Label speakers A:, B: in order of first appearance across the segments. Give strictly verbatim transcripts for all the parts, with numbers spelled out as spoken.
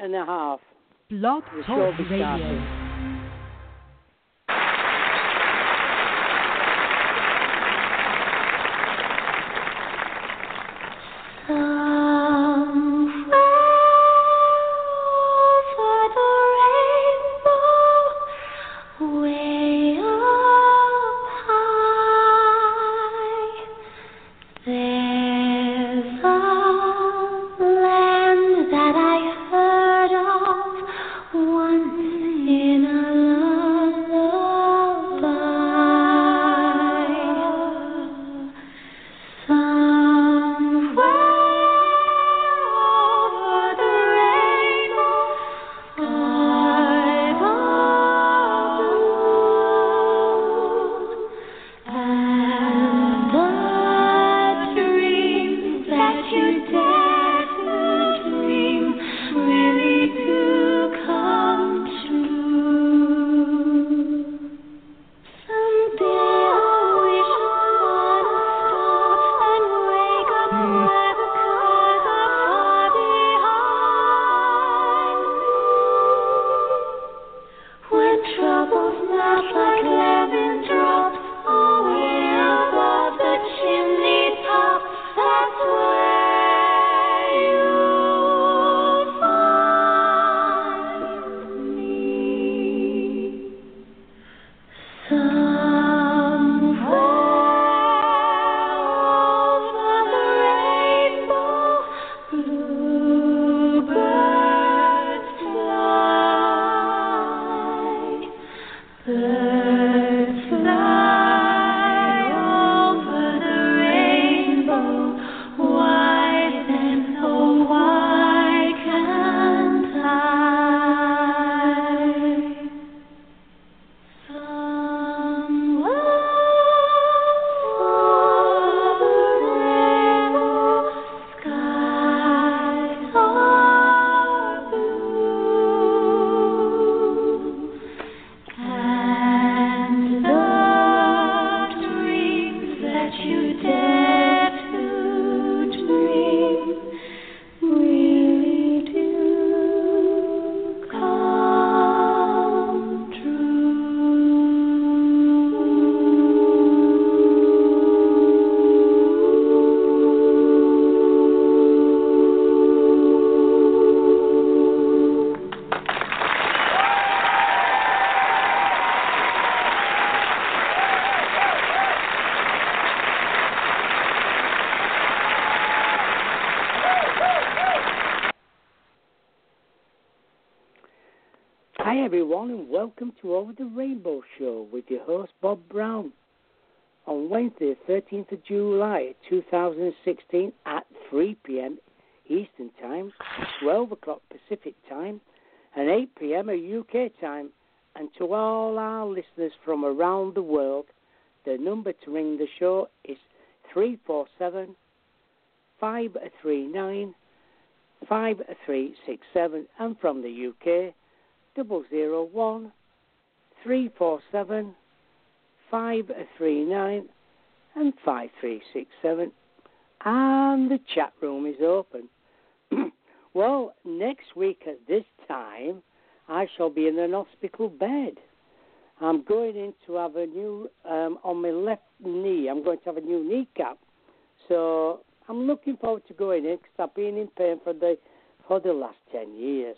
A: and a half.
B: Blog
A: The
B: Talk
A: show be
B: Radio.
A: starting. Hi everyone and welcome to Over the Rainbow Show with your host Bob Brown on Wednesday the thirteenth of July two thousand sixteen at three p.m. Eastern Time, twelve o'clock Pacific Time and eight p.m. U K Time. And to all our listeners from around the world, the number to ring the show is three four seven, five three nine, five three six seven and from the U K double zero one three four seven five three nine and five three six seven, and the chat room is open. Well, next week at this time, I shall be in an hospital bed. I'm going in to have a new um, on my left knee. I'm going to have a new kneecap, so I'm looking forward to going in because I've been in pain for the for the last ten years.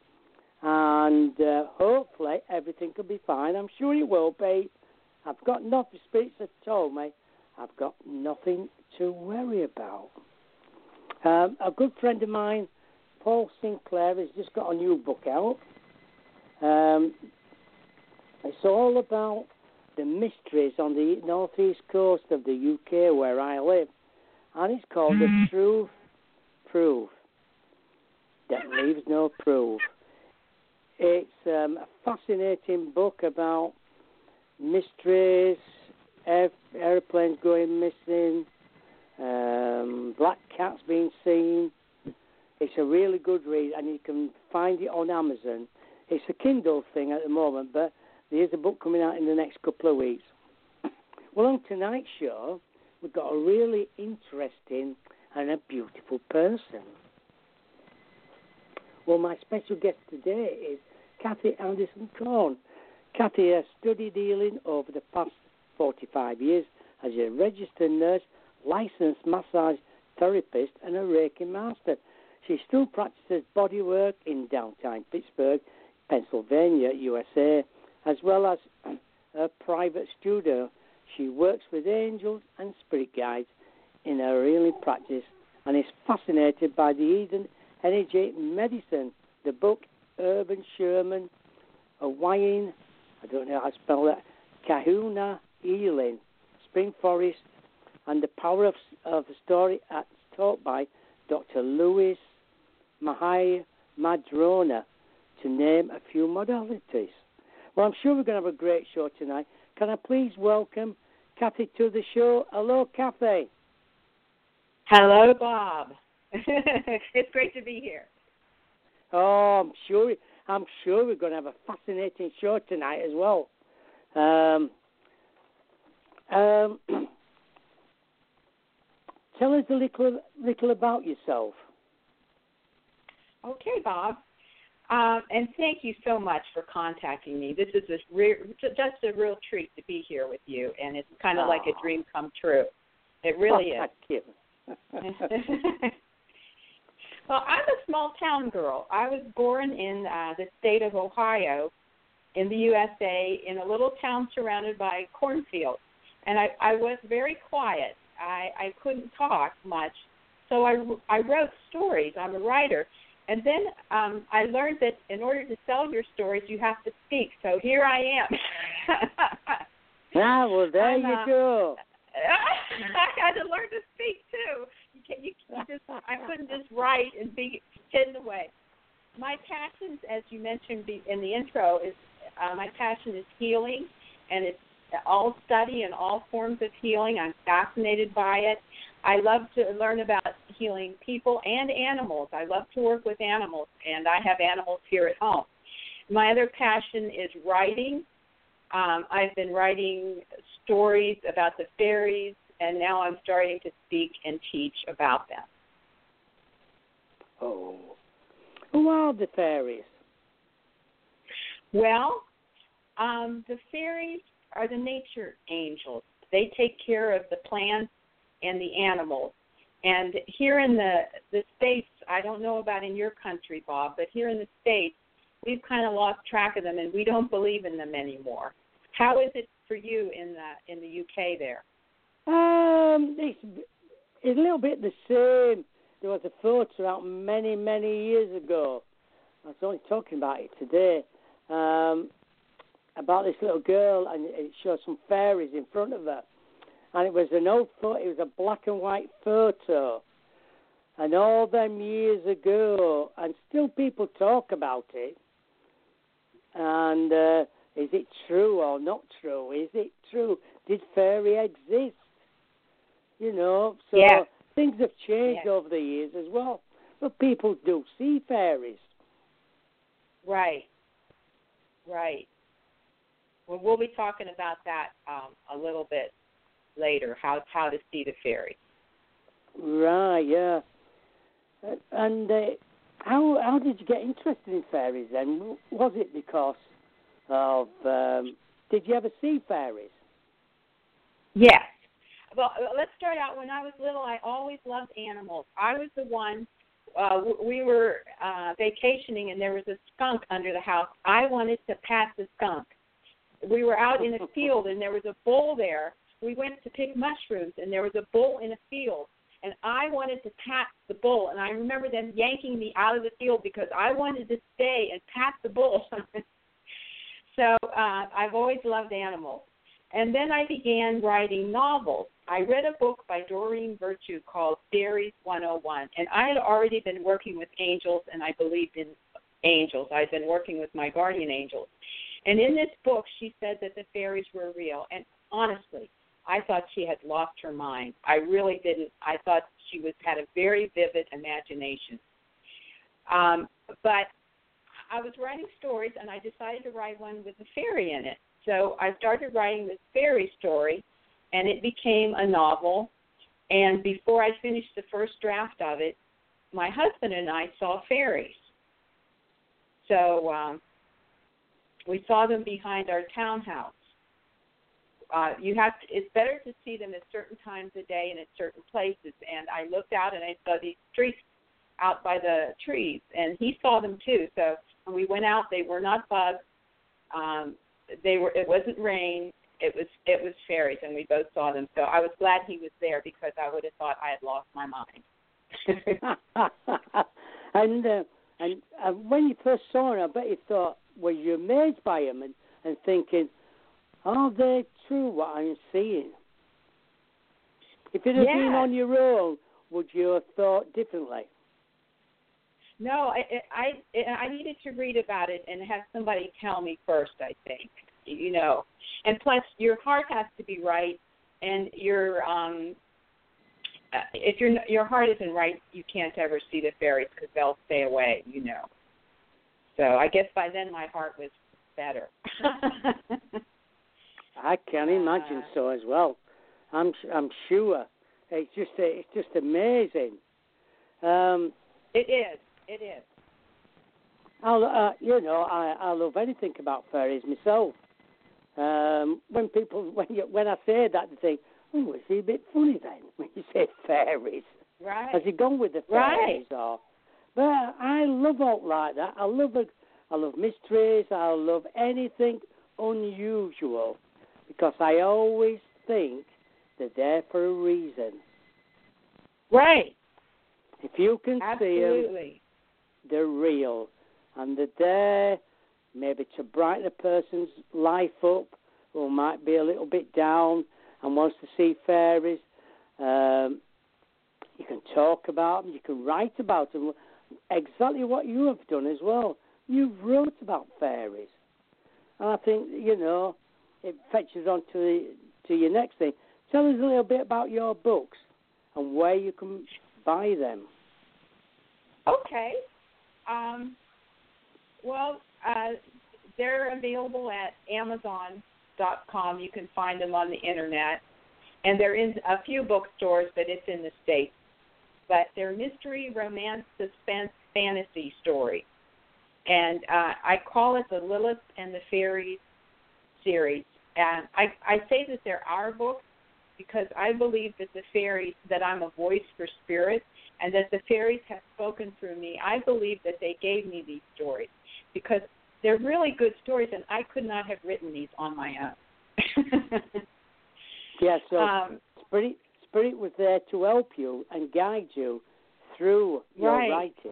A: And uh, hopefully everything will be fine. I'm sure it will be. I've got nothing. Spirits have told me I've got nothing to worry about. Um, a good friend of mine, Paul Sinclair, has just got a new book out. Um, it's all about the mysteries on the northeast coast of the U K where I live. And it's called The Truth Proof That Leaves No Proof. It's um, a fascinating book about mysteries, air, airplanes going missing, um, black cats being seen. It's a really good read, and you can find it on Amazon. It's a Kindle thing at the moment, but there's a book coming out in the next couple of weeks. Well, on tonight's show, we've got a really interesting and a beautiful person. Well, my special guest today is Kathy Anderson Corn. Kathy has studied healing over the past forty-five years as a registered nurse, licensed massage therapist, and a Reiki master. She still practices bodywork in downtown Pittsburgh, Pennsylvania, U S A, as well as her private studio. She works with angels and spirit guides in her healing practice and is fascinated by the Eden Energy Medicine, the book Urban Sherman, Hawaiian, I don't know how to spell that, Kahuna Healing, Spring Forest, and the power of, of the story as taught by Doctor Louis Mahai Madrona, to name a few modalities. Well, I'm sure we're going to have a great show tonight. Can I please welcome Kathy to the show? Hello, Kathy.
B: Hello, Bob. It's great to be here.
A: Oh, I'm sure. I'm sure we're going to have a fascinating show tonight as well. Um, um, tell us a little, little about yourself.
B: Okay, Bob. Um, and thank you so much for contacting me. This is a re- just a real treat to be here with you, and it's kind of oh. like a dream come true. It really
A: oh,
B: is.
A: Thank you.
B: Well, I'm a small town girl. I was born in uh, the state of Ohio in the U S A in a little town surrounded by cornfields. And I, I was very quiet. I, I couldn't talk much. So I, I wrote stories. I'm a writer. And then um, I learned that in order to sell your stories, you have to speak. So here I am.
A: Ah, well, there
B: I'm,
A: you
B: uh,
A: go.
B: I had to learn to speak, too. You can't, you, you just, I couldn't just write and be hidden away. My passion, as you mentioned in the intro, is uh, my passion is healing, and it's all study and all forms of healing. I'm fascinated by it. I love to learn about healing people and animals. I love to work with animals, and I have animals here at home. My other passion is writing. Um, I've been writing stories about the fairies, and now I'm starting to speak and teach about them.
A: Oh. Who are the fairies?
B: Well, um, the fairies are the nature angels. They take care of the plants and the animals. And here in the, the States, I don't know about in your country, Bob, but here in the States, we've kind of lost track of them, and we don't believe in them anymore. How is it for you in the in the U K there?
A: Um, it's, it's a little bit the same. There was a photo out many, many years ago. I was only talking about it today, um, about this little girl, and it showed some fairies in front of her. And it was an old photo. It was a black and white photo. And all them years ago, and still people talk about it. And uh, is it true or not true? Is it true? Did fairy exist? You know, so
B: yeah.
A: things have changed
B: yeah.
A: over the years as well. But people do see fairies.
B: Right. Right. Well, we'll be talking about that um, a little bit later, how how to see the fairies.
A: Right, yeah. And uh, how how did you get interested in fairies then? Was it because of, um, did you ever see fairies?
B: Yes. Well, let's start out. When I was little, I always loved animals. I was the one, uh, we were uh, vacationing, and there was a skunk under the house. I wanted to pat the skunk. We were out in a field, and there was a bull there. We went to pick mushrooms, and there was a bull in a field, and I wanted to pat the bull. And I remember them yanking me out of the field because I wanted to stay and pat the bull. So uh, I've always loved animals. And then I began writing novels. I read a book by Doreen Virtue called Fairies one oh one, and I had already been working with angels, and I believed in angels. I'd been working with my guardian angels. And in this book, she said that the fairies were real. And honestly, I thought she had lost her mind. I really didn't. I thought she was had a very vivid imagination. Um, but I was writing stories, and I decided to write one with a fairy in it. So I started writing this fairy story, and it became a novel. And before I finished the first draft of it, my husband and I saw fairies. So um, we saw them behind our townhouse. Uh, you have to, it's better to see them at certain times of day and at certain places. And I looked out and I saw these streaks out by the trees, and he saw them too. So when we went out, they were not bugs. Um, they were. It wasn't rain. It was. It was fairies, and we both saw them. So I was glad he was there because I would have thought I had lost my mind.
A: and uh, and uh, when you first saw him, I bet you thought, were you amazed by him and, and thinking, are they true what I'm seeing? If it had
B: yes.
A: been on your own, would you have thought differently?
B: No, I, I I needed to read about it and have somebody tell me first, I think, you know. And plus, your heart has to be right, and your um, if your your heart isn't right, you can't ever see the fairies because they'll stay away, you know. So I guess by then my heart was better.
A: I can imagine uh, so as well. I'm I'm sure. It's just it's just amazing. Um,
B: it is. It is.
A: I, uh, you know, I, I love anything about fairies myself. Um, when people, when you, when I say that, they think, "Oh, is he a bit funny then?" When you say fairies,
B: right?
A: Has he gone with the fairies? Right. Or, but I love all like that. I love a, I love mysteries. I love anything unusual because I always think they're there for a reason.
B: Right.
A: If you can
B: Absolutely.
A: see them, they're real, and they're there maybe to brighten a person's life up who might be a little bit down and wants to see fairies. Um, you can talk about them, you can write about them, exactly what you have done as well. You've wrote about fairies. And I think, you know, it fetches on to, the, to your next thing. Tell us a little bit about your books and where you can buy them.
B: Okay. Um, well, uh, they're available at amazon dot com. You can find them on the internet. And they're in a few bookstores, but it's in the States. But they're mystery, romance, suspense, fantasy stories. And uh, I call it the Lilith and the Fairies series. And I, I say that they're our books because I believe that the fairies, that I'm a voice for spirit, and that the fairies have spoken through me. I believe that they gave me these stories because they're really good stories, and I could not have written these on my own.
A: yeah, so
B: um,
A: Spirit, Spirit was there to help you and guide you through your
B: right.
A: writing.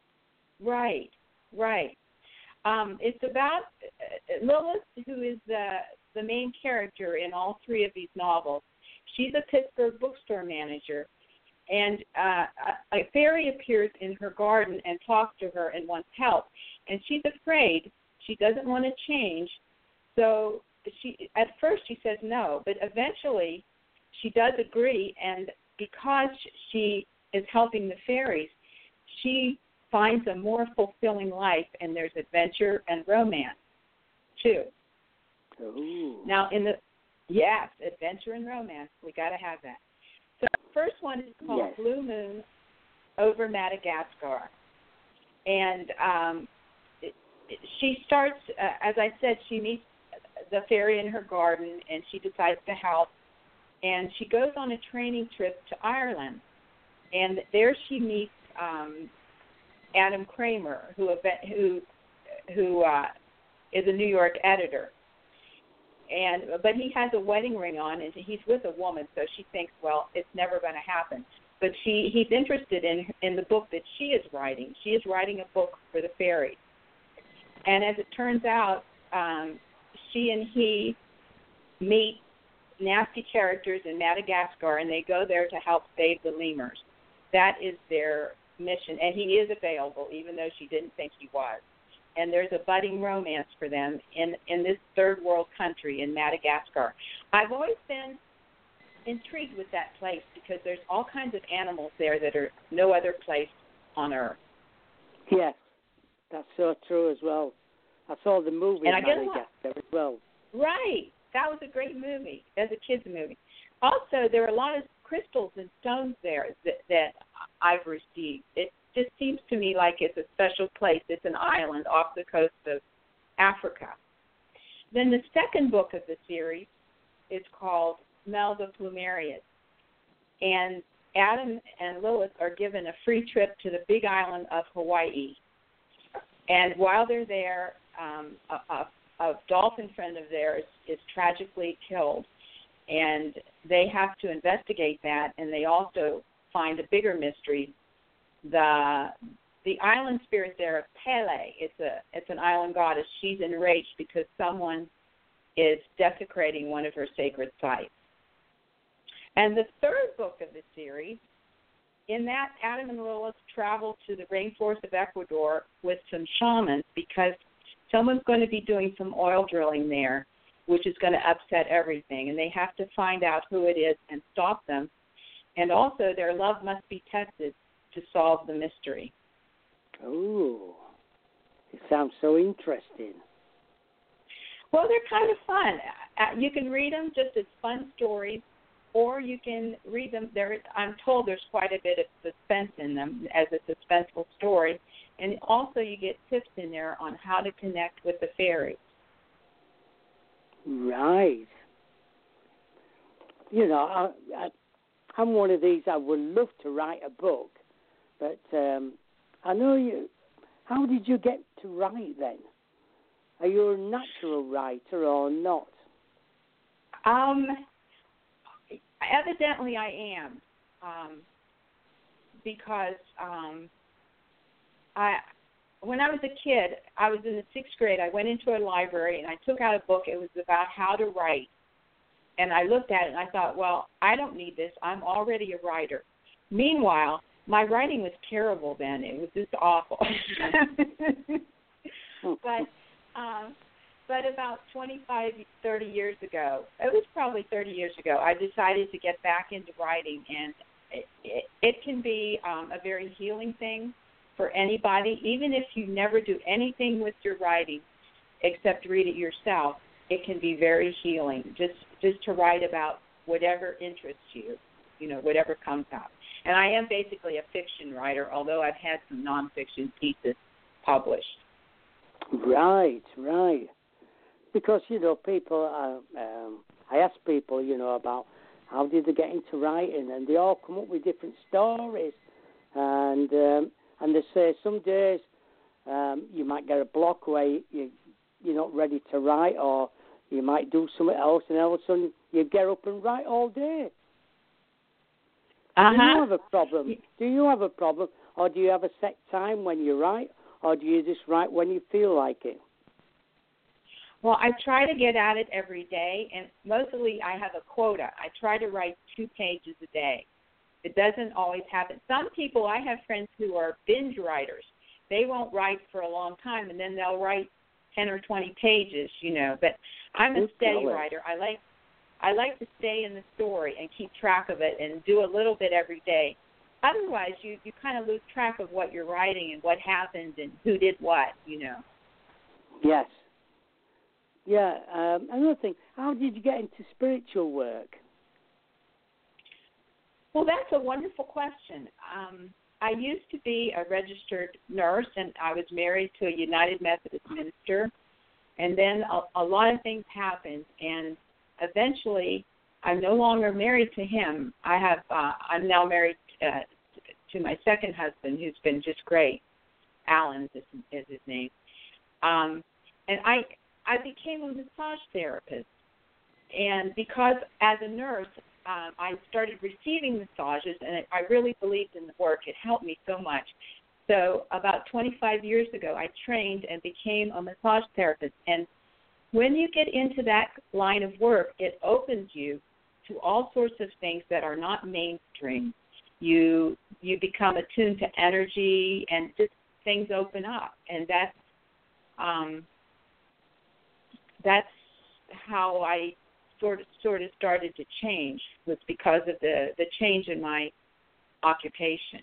B: Right, right. Um, it's about uh, Lilith, who is the, the main character in all three of these novels. She's a Pittsburgh bookstore manager. And uh, a, a fairy appears in her garden and talks to her and wants help. And she's afraid. She doesn't want to change. So she, at first she says no, but eventually she does agree. And because she is helping the fairies, she finds a more fulfilling life, and there's adventure and romance, too.
A: Ooh.
B: Now, in the, yes, adventure and romance. We got to have that. So the first one is called
A: yes.
B: Blue Moon over Madagascar. And um, it, it, she starts, uh, as I said, she meets the fairy in her garden, and she decides to help. And she goes on a training trip to Ireland. And there she meets um, Adam Kramer, who who who uh, is a New York editor. And but he has a wedding ring on, and he's with a woman, so she thinks, well, it's never going to happen. But she he's interested in in the book that she is writing. She is writing a book for the fairies. And as it turns out, um, she and he meet nasty characters in Madagascar, and they go there to help save the lemurs. That is their mission, and he is available, even though she didn't think he was. And there's a budding romance for them in, in this third world country in Madagascar. I've always been intrigued with that place because there's all kinds of animals there that are no other place on Earth.
A: Yes, that's so true as well. I saw the movie in Madagascar as well.
B: Right. That was a great movie, as a kid's movie. Also, there are a lot of crystals and stones there that, that I've received. It, just seems to me like it's a special place. It's an island off the coast of Africa. Then the second book of the series is called Melba Plumerias. And Adam and Lilith are given a free trip to the big island of Hawaii. And while they're there, um, a, a, a dolphin friend of theirs is tragically killed. And they have to investigate that, and they also find a bigger mystery. The the island spirit there, Pele, it's a it's an island goddess. She's enraged because someone is desecrating one of her sacred sites. And the third book of the series, in that, Adam and Lilith travel to the rainforest of Ecuador with some shamans because someone's going to be doing some oil drilling there, which is going to upset everything. And they have to find out who it is and stop them. And also their love must be tested to solve the mystery.
A: Oh, it sounds so interesting.
B: Well, they're kind of fun. You can read them just as fun stories, or you can read them. There, I'm told there's quite a bit of suspense in them as a suspenseful story. And also you get tips in there on how to connect with the fairies.
A: Right. You know, I, I, I'm one of these, I would love to write a book, but um, I know you, how did you get to write then? Are you a natural writer or not?
B: Um, evidently I am, um, because um, I, when I was a kid, I was in the sixth grade. I went into a library and I took out a book. It was about how to write. And I looked at it and I thought, well, I don't need this. I'm already a writer. Meanwhile, my writing was terrible then. It was just awful. but um, but about twenty-five, thirty years ago, it was probably thirty years ago, I decided to get back into writing. And it, it, it can be um, a very healing thing for anybody. Even if you never do anything with your writing except read it yourself, it can be very healing just just to write about whatever interests you, you know, whatever comes out. And I am basically a fiction writer, although I've had some nonfiction pieces published.
A: Right, right. Because, you know, people, uh, um, I ask people, you know, about how did they get into writing, and they all come up with different stories. And um, and they say some days um, you might get a block where you, you're not ready to write, or you might do something else, and all of a sudden you get up and write all day.
B: Uh-huh.
A: Do you have a problem? Do you have a problem, or do you have a set time when you write, or do you just write when you feel like it?
B: Well, I try to get at it every day, and mostly I have a quota. I try to write two pages a day. It doesn't always happen. Some people, I have friends who are binge writers. They won't write for a long time, and then they'll write ten or twenty pages, you know. But I'm a steady writer. I like I like to stay in the story and keep track of it and do a little bit every day. Otherwise, you, you kind of lose track of what you're writing and what happened and who did what, you know.
A: Yes. Yeah. Um, another thing, how did you get into spiritual work?
B: Well, that's a wonderful question. Um, I used to be a registered nurse, and I was married to a United Methodist minister. And then a, a lot of things happened, and eventually I'm no longer married to him. I have uh, I'm now married uh, to my second husband, who's been just great. Alan is, is his name. Um, and I I became a massage therapist, and because as a nurse, Um, I started receiving massages, and it, I really believed in the work. It helped me so much. So about twenty-five years ago, I trained and became a massage therapist. And when you get into that line of work, it opens you to all sorts of things that are not mainstream. You you become attuned to energy, and just things open up. And that's um, that's how I sort of sort of started to change, was because of the, the change in my occupation.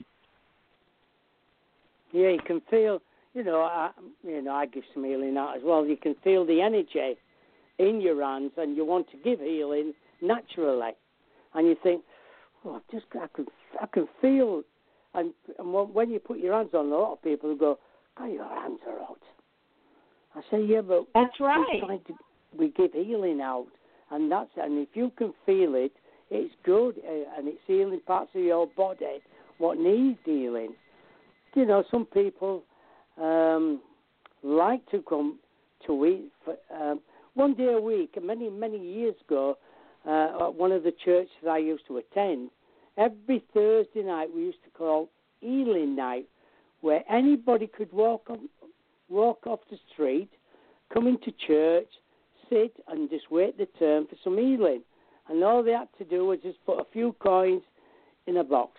A: Yeah, you can feel, you know, I, you know, I give some healing out as well. You can feel the energy in your hands, and you want to give healing naturally, and you think, oh, I've just I can I can feel And, and when you put your hands on, a lot of people go, "Oh, your hands are hot." I say, "Yeah, but
B: that's right.
A: we're trying to, we give healing out, and that's and if you can feel it, it's good, uh, and it's healing parts of your body what needs healing." You know, some people um, like to come to eat for, um, one day a week. Many, many years ago, uh, at one of the churches I used to attend, every Thursday night we used to call Healing Night, where anybody could walk on, walk off the street, come into church, sit, and just wait their turn for some healing. And all they had to do was just put a few coins in a box.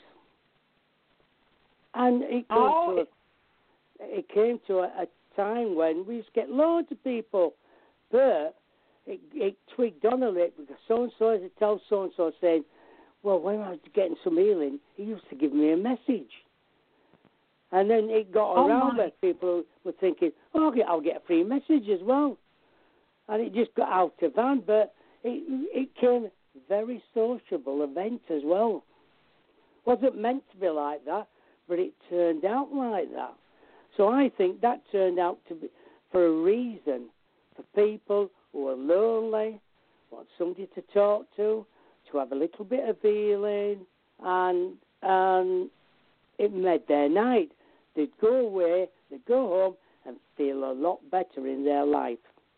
A: And it came,
B: oh.
A: to, a, it came to a, a time when we used to get loads of people, but it, it twigged on a bit because so-and-so had to tell so-and-so saying, "Well, when I was getting some healing, he used to give me a message." And then it got
B: oh
A: around
B: my.
A: where people were thinking, "Oh, I'll get, I'll get a free message as well." And it just got out of hand, but it, it came a very sociable event as well. Wasn't meant to be like that, but it turned out like that. So I think that turned out to be for a reason, for people who are lonely, want somebody to talk to, to have a little bit of healing, and and it made their night. They'd go away, they'd go home, and feel a lot better in their life.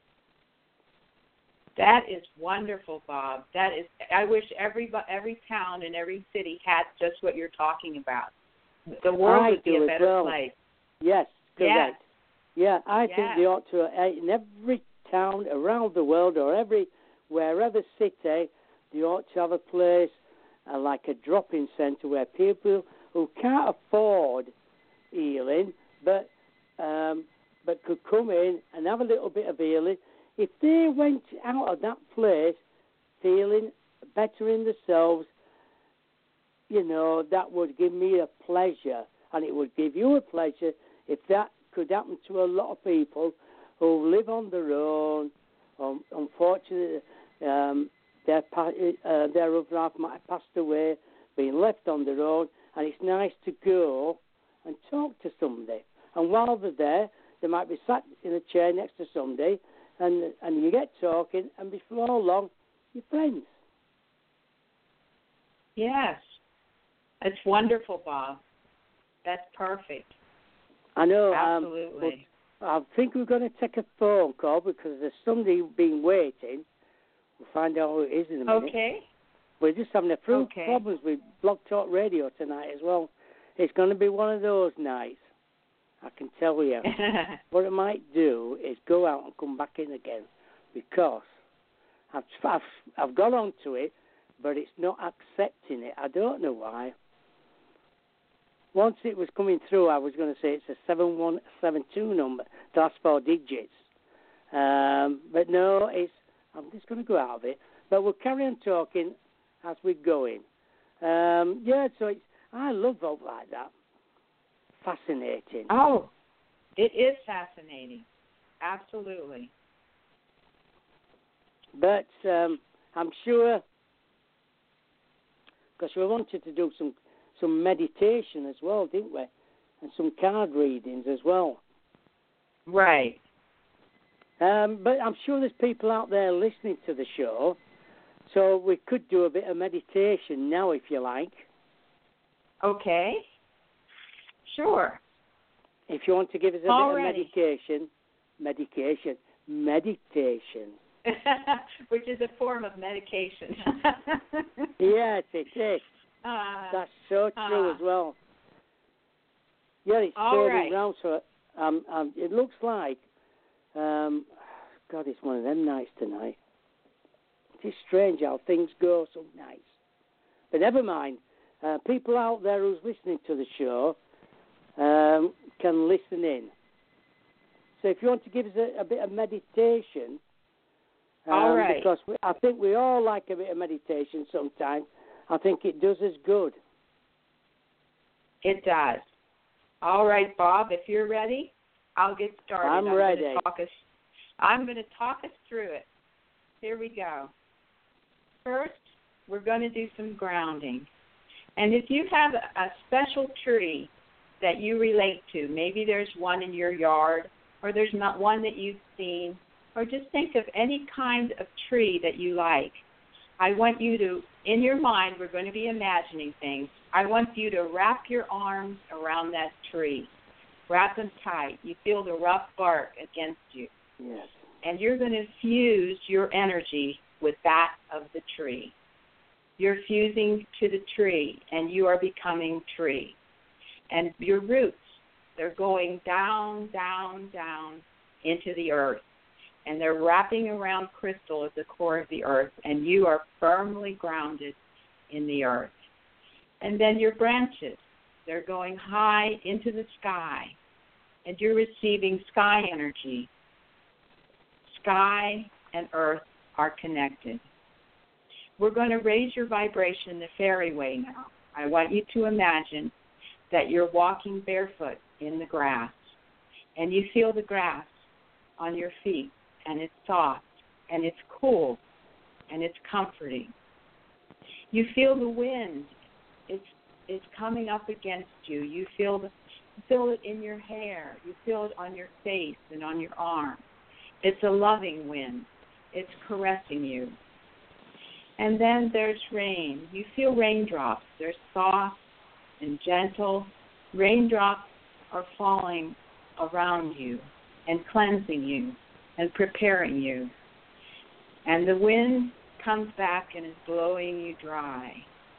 B: That is wonderful, Bob. That is. I wish every every town and every city had just what you're talking about. The world
A: I
B: would be a better
A: well.
B: place.
A: Yes, correct.
B: Yes.
A: Yeah, I
B: yes.
A: think they ought to, in every town around the world or every wherever city, they ought to have a place uh, like a drop-in centre where people who can't afford healing but um, but could come in and have a little bit of healing. If they went out of that place feeling better in themselves, you know, that would give me a pleasure, and it would give you a pleasure if that could happen to a lot of people who live on their own. Um, unfortunately, um, their, uh, their other half might have passed away, being left on their own, and it's nice to go and talk to somebody. And while they're there, they might be sat in a chair next to somebody, and and you get talking, and before long, you're friends.
B: Yes. It's wonderful, Bob. That's perfect.
A: I know.
B: Absolutely.
A: Um, I think we're going to take a phone call because there's somebody been waiting. We'll find out who it is in a minute.
B: Okay.
A: We're just having a few
B: okay.
A: problems with Blog Talk Radio tonight as well. It's going to be one of those nights, I can tell you. What I might do is go out and come back in again because I've, I've, I've got onto it, but it's not accepting it. I don't know why. Once it was coming through, I was going to say it's a seven one seven two number, the last four digits. Um, but no, it's. I'm just going to go out of it. But we'll carry on talking as we're going. Um, yeah, so it's, I love folk like that. Fascinating.
B: Oh, it is fascinating. Absolutely.
A: But um, I'm sure, because we wanted to do some some meditation as well, didn't we? And some card readings as well.
B: Right.
A: Um, but I'm sure there's people out there listening to the show, so we could do a bit of meditation now, if you like.
B: Okay. Sure.
A: If you want to give us a
B: Already.
A: bit of medication, medication, meditation.
B: Which is a form of medication.
A: Yes, it is.
B: Uh,
A: That's so true
B: uh,
A: as well. Yeah, it's
B: all
A: turning
B: right.
A: round, so um, um, it looks like, um, God, it's one of them nights tonight. It is strange how things go some nights. But never mind. Uh, people out there who's listening to the show um, can listen in. So if you want to give us a, a bit of meditation, um,
B: all right.
A: because we, I think we all like a bit of meditation sometimes. I think it does us good.
B: It does. All right, Bob, if you're ready, I'll get started.
A: I'm,
B: I'm
A: ready.
B: Gonna talk us, I'm going to talk us through it. Here we go. First, we're going to do some grounding. And if you have a special tree that you relate to, maybe there's one in your yard, or there's not one that you've seen, or just think of any kind of tree that you like. I want you to, in your mind, we're going to be imagining things. I want you to wrap your arms around that tree. Wrap them tight. You feel the rough bark against you.
A: Yes.
B: And you're going to fuse your energy with that of the tree. You're fusing to the tree, and you are becoming tree. And your roots, they're going down, down, down into the earth. And they're wrapping around crystal at the core of the earth, and you are firmly grounded in the earth. And then your branches, they're going high into the sky, and you're receiving sky energy. Sky and earth are connected. We're going to raise your vibration the fairy way now. I want you to imagine that you're walking barefoot in the grass, and you feel the grass on your feet, and it's soft, and it's cool, and it's comforting. You feel the wind. It's it's coming up against you. You feel the, you feel it in your hair. You feel it on your face and on your arm. It's a loving wind. It's caressing you. And then there's rain. You feel raindrops. They're soft and gentle. Raindrops are falling around you and cleansing you and preparing you. And the wind comes back and is blowing you dry.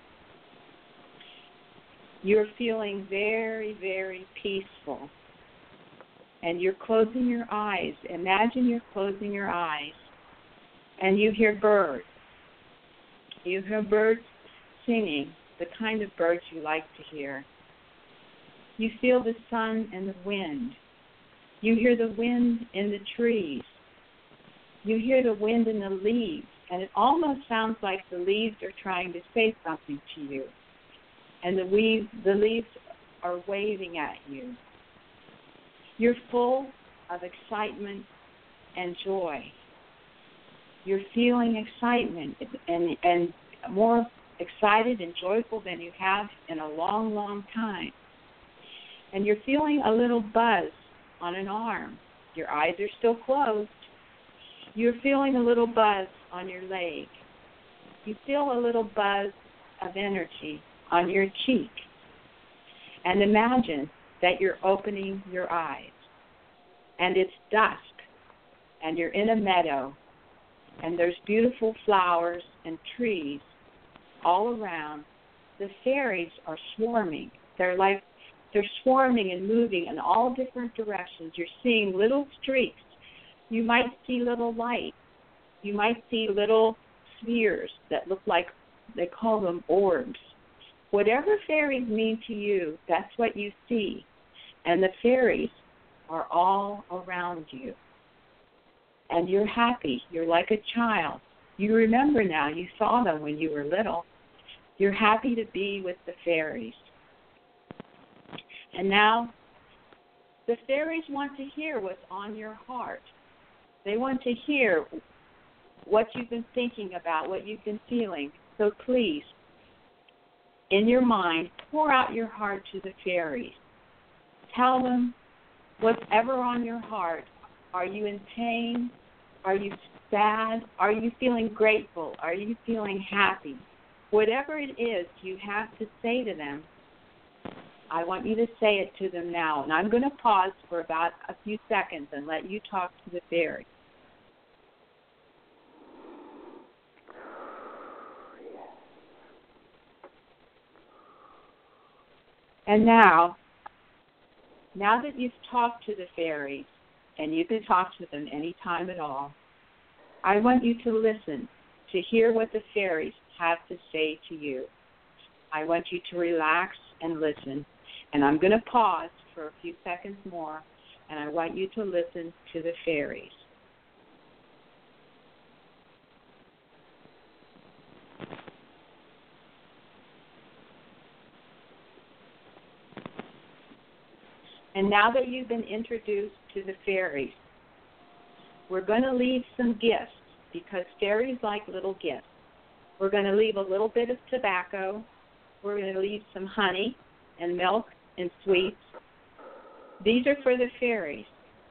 B: You're feeling very, very peaceful. And you're closing your eyes. Imagine you're closing your eyes and you hear birds. You hear birds singing, the kind of birds you like to hear. You feel the sun and the wind. You hear the wind in the trees. You hear the wind in the leaves, and it almost sounds like the leaves are trying to say something to you. And the, weave, the leaves are waving at you. You're full of excitement and joy. You're feeling excitement and, and more excited and joyful than you have in a long, long time. And you're feeling a little buzz on an arm. Your eyes are still closed. You're feeling a little buzz on your leg. You feel a little buzz of energy on your cheek. And imagine that you're opening your eyes. And it's dusk. And you're in a meadow. And there's beautiful flowers and trees all around. The fairies are swarming. They're like, they're swarming and moving in all different directions. You're seeing little streaks. You might see little lights. You might see little spheres that look like, they call them orbs. Whatever fairies mean to you, that's what you see. And the fairies are all around you. And you're happy. You're like a child. You remember now, you saw them when you were little. You're happy to be with the fairies. And now, the fairies want to hear what's on your heart. They want to hear what you've been thinking about, what you've been feeling. So please, in your mind, pour out your heart to the fairies. Tell them what's ever on your heart. Are you in pain? Are you sad? Are you feeling grateful? Are you feeling happy? Whatever it is you have to say to them, I want you to say it to them now. And I'm going to pause for about a few seconds and let you talk to the fairies. And now, now that you've talked to the fairies, and you can talk to them any time at all, I want you to listen to hear what the fairies have to say to you. I want you to relax and listen. And I'm going to pause for a few seconds more, and I want you to listen to the fairies. And now that you've been introduced to the fairies, we're going to leave some gifts because fairies like little gifts. We're going to leave a little bit of tobacco, we're going to leave some honey and milk and sweets. These are for the fairies.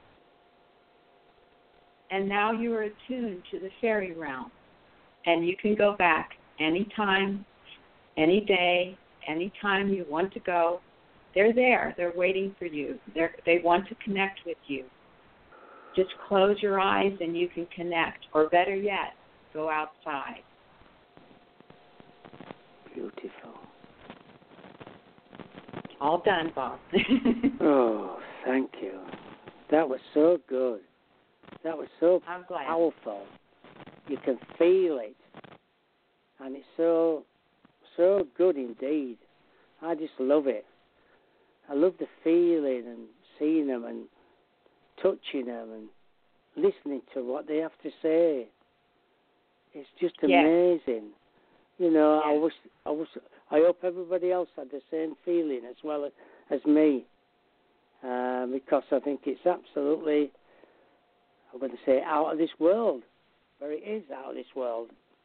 B: And now you are attuned to the fairy realm. And you can go back anytime, any day, anytime you want to go. They're there. They're waiting for you. They're, they want to connect with you. Just close your eyes and you can connect. Or better yet, go outside.
A: Beautiful.
B: All done, Bob.
A: Oh, thank you. That was so good. That was so
B: I'm glad.
A: powerful. You can feel it. And it's so, so good indeed. I just love it. I love the feeling and seeing them and touching them and listening to what they have to say. It's just
B: Yes.
A: amazing. You know,
B: Yes.
A: I wish, I wish, I hope everybody else had the same feeling as well as, as me, um, because I think it's absolutely, I'm going to say, out of this world. But it is out of this world.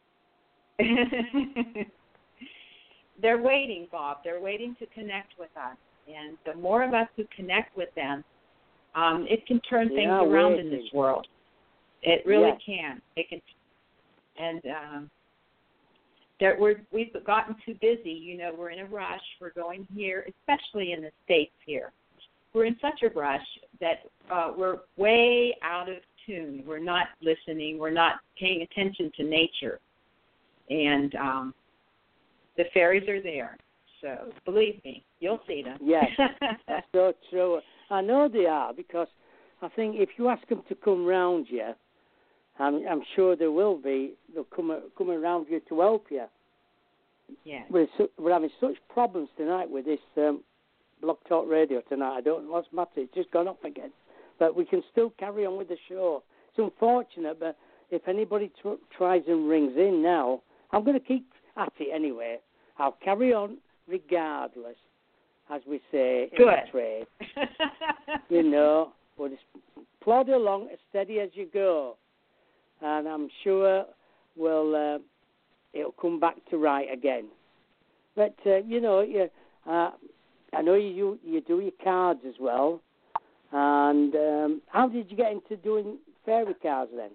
B: They're waiting, Bob. They're waiting to connect with us. And the more of us who connect with them, um, it can turn
A: They
B: things
A: are
B: around
A: waiting.
B: in this world. It really
A: Yes.
B: can. It can. And um, there, we're, we've gotten too busy. You know, we're in a rush. We're going here, especially in the States here. We're in such a rush that uh, we're way out of tune. We're not listening. We're not paying attention to nature. And um, the fairies are there. So believe me, you'll see them.
A: Yes, that's so true. I know they are, because I think if you ask them to come round you, I'm, I'm sure there will be, they'll come, come around you to help you.
B: Yeah.
A: We're, su- we're having such problems tonight with this um, Blog Talk Radio tonight. I don't know what's the matter. It's just gone off again. But we can still carry on with the show. It's unfortunate, but if anybody tr- tries and rings in now, I'm going to keep at it anyway. I'll carry on regardless, as we say in
B: Good.
A: the trade. You know, we'll just plod along as steady as you go. And I'm sure we'll, uh, it'll come back to right again. But, uh, you know, you, uh, I know you, you do your cards as well. And um, how did you get into doing fairy cards then?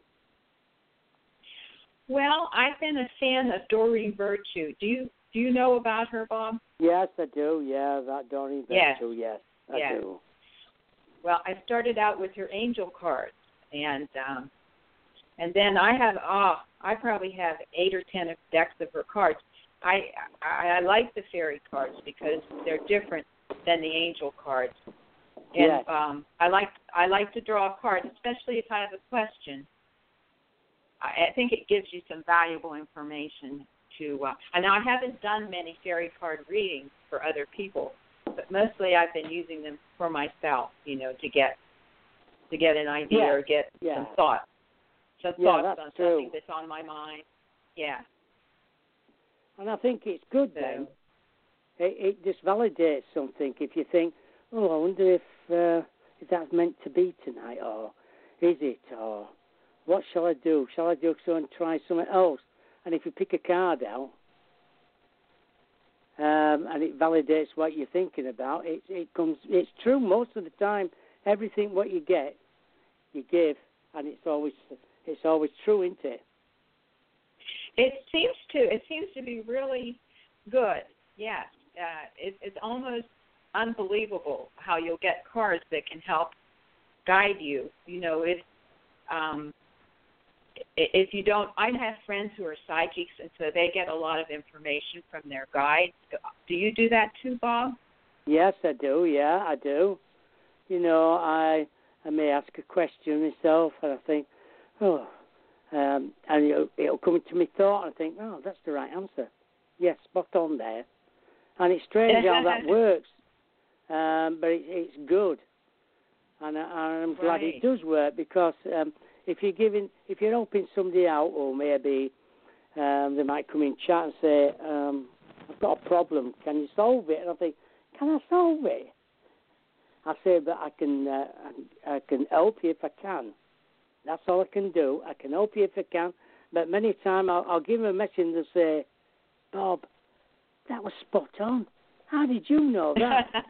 B: Well, I've been a fan of Doreen Virtue. Do you do you know about her, Bob?
A: Yes, I do. Yeah, that Doreen
B: Yes.
A: Virtue. Yes, I
B: Yes.
A: do.
B: Well, I started out with her angel cards, and um, and then I have oh, I probably have eight or ten decks of her cards. I, I I like the fairy cards because they're different than the angel cards, and
A: Yes.
B: um, I like I like to draw a card, especially if I have a question. I, I think it gives you some valuable information to. Uh, and I haven't done many fairy card readings for other people, but mostly I've been using them for myself, you know, to get to get an idea
A: Yeah.
B: or get
A: Yeah.
B: some thoughts, some
A: Yeah,
B: thoughts
A: that's
B: on
A: true.
B: something that's on my mind. Yeah.
A: And I think it's good
B: So,
A: then. It, it just validates something. If you think, oh, I wonder if uh, if that's meant to be tonight, or is it, or what shall I do? Shall I do so and try something else? And if you pick a card out, um, and it validates what you're thinking about, it it comes. It's true most of the time. Everything what you get, you give, and it's always it's always true, isn't it?
B: it seems to it seems to be really good. Yes. Uh, it, it's almost unbelievable how you'll get cards that can help guide you. You know, it. Um, If you don't, I have friends who are psychics, and so they get a lot of information from their guides. Do you do that too, Bob?
A: Yes, I do. Yeah, I do. You know, I I may ask a question myself, and I think, oh, um, and it'll, it'll come into my thought, and I think, oh, that's the right answer. Yes, spot on there. And it's strange how that works, um, but it, it's good, and, I, and I'm glad
B: Right.
A: it does work, because um, if you're giving, if you're helping somebody out, or maybe um, they might come in chat and say, um, I've got a problem, can you solve it? And I think, can I solve it? I say, but I can, uh, I, I can help you if I can. That's all I can do. I can help you if I can. But many times I'll, I'll give them a message and they'll say, Bob, That was spot on. How did you know that?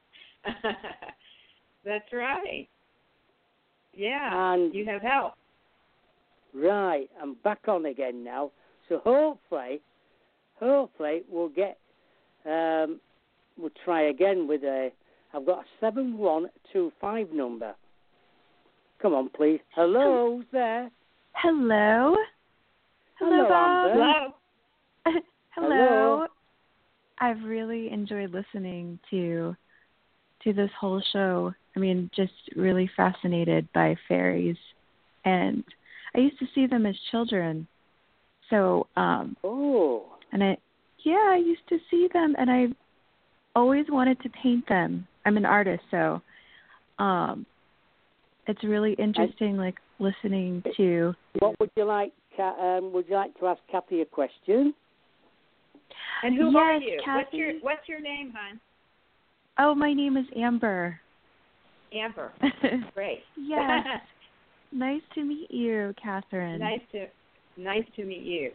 B: That's right. Yeah,
A: and
B: you have help.
A: Right, I'm back on again now. So hopefully, hopefully we'll get, um, we'll try again with a, I've got a seven one two five number. Come on, please. Hello, who's there?
C: Hello. Hello,
A: Hello,
C: Bob.
A: Amber.
B: Hello.
C: Hello.
A: Hello.
C: I've really enjoyed listening to to this whole show. I mean, just really fascinated by fairies, and I used to see them as children. So, um,
A: Oh.
C: and I, yeah, I used to see them, and I always wanted to paint them. I'm an artist, so um, it's really interesting, like listening to.
A: What would you like? Ca- Um, would you like to ask Kathy a question?
B: And who
C: yes,
B: are you?
C: Kathy.
B: What's your What's your name, hon?
C: Oh, my name is Amber.
B: Amber. Great.
C: Yes. Nice to meet you, Catherine.
B: nice to Nice to meet you.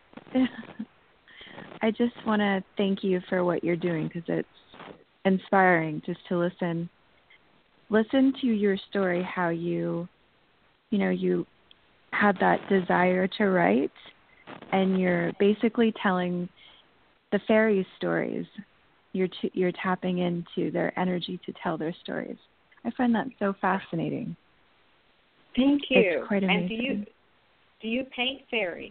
C: I just want to thank you for what you're doing, because it's inspiring just to listen listen to your story, how you you know you had that desire to write, and you're basically telling the fairies stories. You're t- you're tapping into their energy to tell their stories. I find that so fascinating.
B: Thank you.
C: It's quite amazing.
B: And do you do you paint fairies?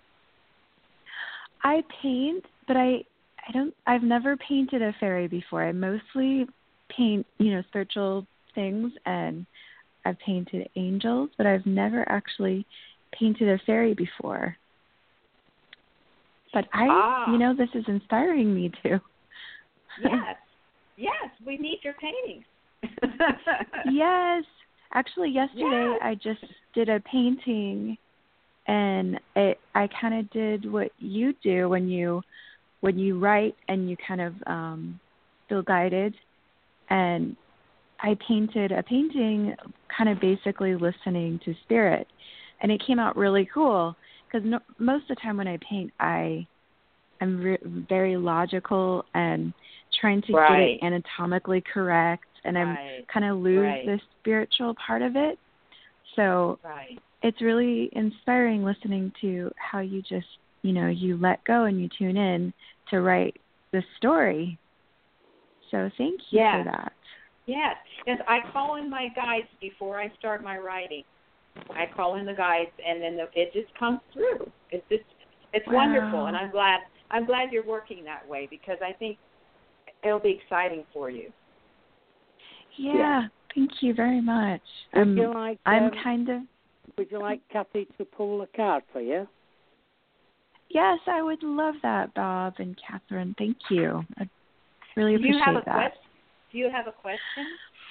C: I paint, but I I don't I've never painted a fairy before. I mostly paint, you know, spiritual things, and I've painted angels, but I've never actually painted a fairy before. But I,
B: ah.
C: you know, this is inspiring me too.
B: Yes. Yes, we need your paintings.
C: Yes. Actually, yesterday
B: Yes.
C: I just did a painting, and it, I kind of did what you do when you when you write and you kind of um, feel guided. And I painted a painting kind of basically listening to spirit. And it came out really cool, because no, most of the time when I paint, I am re- very logical and trying to
B: right.
C: get it anatomically correct, and
B: right.
C: I'm kind of lose
B: right.
C: the spiritual part of it. So
B: right.
C: it's really inspiring listening to how you just, you know, you let go and you tune in to write the story. So thank you
B: yes.
C: for that.
B: Yes. Yes, I call in my guides before I start my writing. I call in the guides, and then the, it just comes through. It's just, it's
C: wow.
B: wonderful, and I'm glad. I'm glad you're working that way, because I think it'll be exciting for you.
C: Yeah,
A: Yeah.
C: Thank you very much.
A: Would
C: I'm,
A: you like?
C: I'm
A: Um,
C: kind of.
A: would you like Kathy to pull a card for you?
C: Yes, I would love that, Bob and Catherine. Thank you. I really
B: Do you
C: appreciate
B: have a
C: that.
B: question? Do you have a question?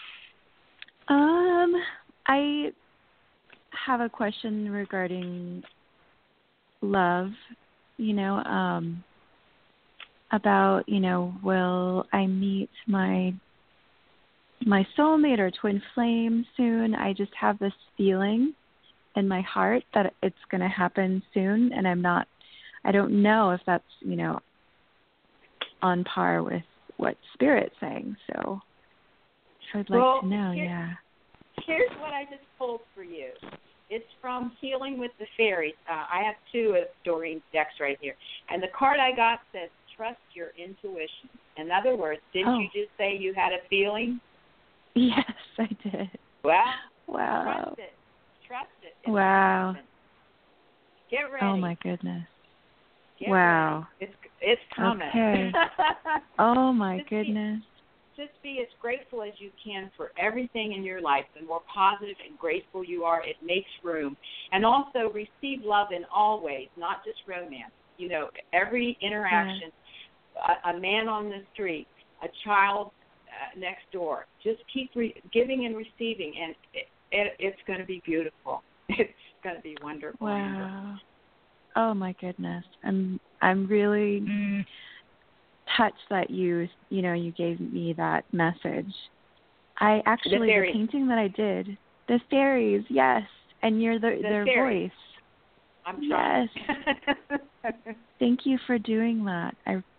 C: Um, I have a question regarding love. You know, um, about, you know, will I meet my my soulmate or twin flame soon? I just have this feeling in my heart that it's going to happen soon, and I'm not, I don't know if that's, you know, on par with what Spirit's saying. So I would like
B: well,
C: to know,
B: here,
C: yeah.
B: Here's what I just pulled for you. It's from Healing with the Fairies. Uh, I have two of Doreen's decks right here. And the card I got says, trust your intuition. In other words, didn't
C: oh.
B: you just say you had a feeling?
C: Yes, I did.
B: Well,
C: wow.
B: trust it. Trust it. It's
C: wow.
B: Get ready.
C: Oh, my goodness.
B: Get
C: wow.
B: Ready. It's it's coming.
C: Okay. oh, my
B: just
C: goodness.
B: Be, just be as grateful as you can for everything in your life. The more positive and grateful you are, it makes room. And also receive love in all ways, not just romance. You know, every interaction, yeah. a, a man on the street, a child uh, next door. Just keep re- giving and receiving, and it, it, it's going to be beautiful. It's going to be wonderful.
C: Wow. Oh my goodness. I'm I'm really mm. touched that you you know you gave me that message. I actually the, the painting that I did, the fairies, yes, and you're the,
B: the
C: their
B: fairies.
C: voice.
B: I'm trying.
C: Yes. Thank you for doing that. I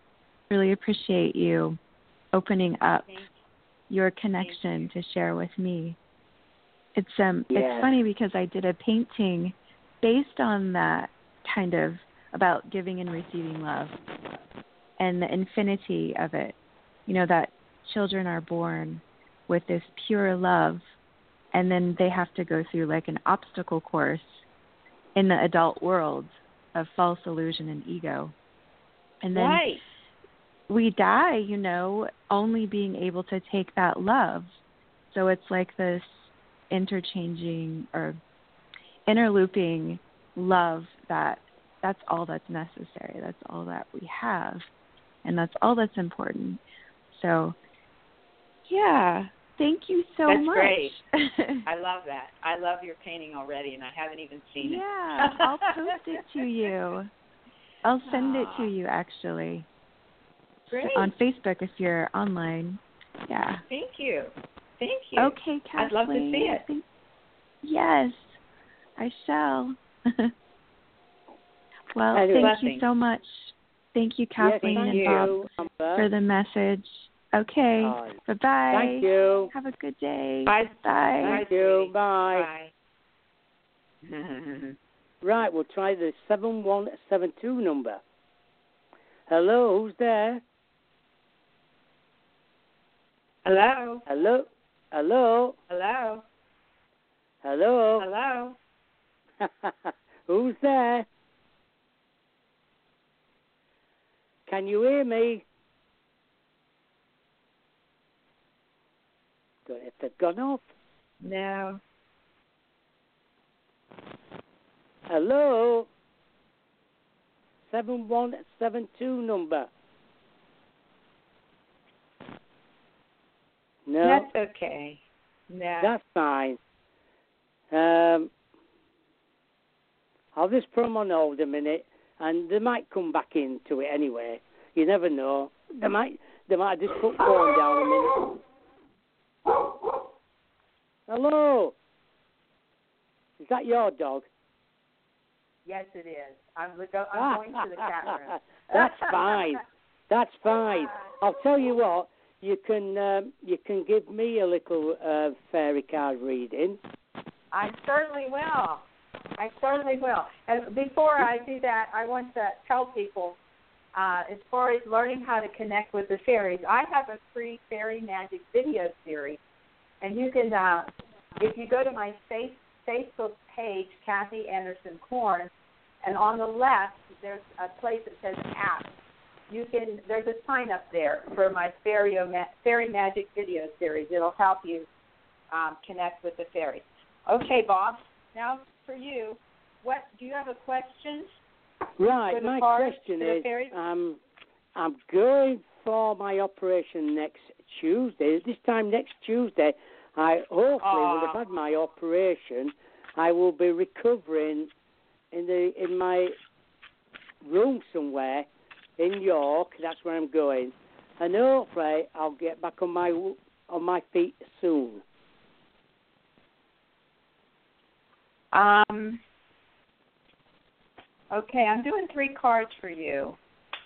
C: really appreciate you opening up
B: Thank
C: your connection to share with me. It's um
A: Yes.
C: it's funny because I did a painting based on that kind of about giving and receiving love and the infinity of it. You know, that children are born with this pure love and then they have to go through like an obstacle course in the adult world of false illusion and ego. And then
B: right.
C: we die, you know, only being able to take that love. So it's like this interchanging or interlooping love that that's all that's necessary. That's all that we have. And that's all that's important. So, yeah, thank you so
B: That's
C: much.
B: great. I love that. I love your painting already, and I haven't even seen it.
C: Yeah, I'll post it to you. I'll send it to you, actually.
B: Great.
C: On Facebook if you're online. Yeah.
B: Thank you. Thank you.
C: Okay, Kathleen.
B: I'd love to see it.
C: Think, yes, I shall. Well,
A: Anyway.
C: thank you
B: Blessings.
C: so much. Thank you, Kathleen
A: yes,
C: and
A: you,
C: Bob,
A: Amber.
C: for the message. Okay.
A: Oh,
C: Bye-bye.
A: Thank you.
C: Have a good day.
B: Bye.
C: Bye.
A: Thank you. Bye.
B: Bye.
A: Right, we'll try the seven one seven two number. Hello, who's there?
B: Hello.
A: Hello? Hello?
B: Hello.
A: Hello?
B: Hello.
A: Who's there? Can you hear me? Don't know if they've gone off.
B: No.
A: Hello? seven one seven two number. No?
B: That's okay. No.
A: That's fine. Um, I'll just put them on hold a minute, and they might come back into it anyway. You never know. They might. They might just put phone down a minute. Hello. Is that your dog?
B: Yes, it is. I'm, go- I'm going to the chat room.
A: That's fine. That's fine. I'll tell you what. You can um, you can give me a little uh, fairy card reading.
B: I certainly will. I certainly will. And before I do that, I want to tell people, uh, as far as learning how to connect with the fairies, I have a free fairy magic video series, and you can, uh, if you go to my face, Facebook page, Kathy Anderson Korn, and on the left there's a place that says app. You can. There's a sign up there for my fairy, fairy magic video series. It'll help you um, connect with the fairies. Okay, Bob. Now for you, what do you have a question?
A: Right.
B: For the
A: My
B: cards,
A: question
B: for the
A: is,
B: fairies?
A: um, I'm going for my operation next Tuesday. This time next Tuesday, I hopefully
B: Aww.
A: will have had my operation. I will be recovering in the in my room somewhere in York. That's where I'm going, and hopefully I'll get back on my on my feet soon.
B: Um. Okay, I'm doing three cards for you.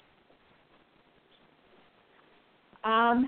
B: Um.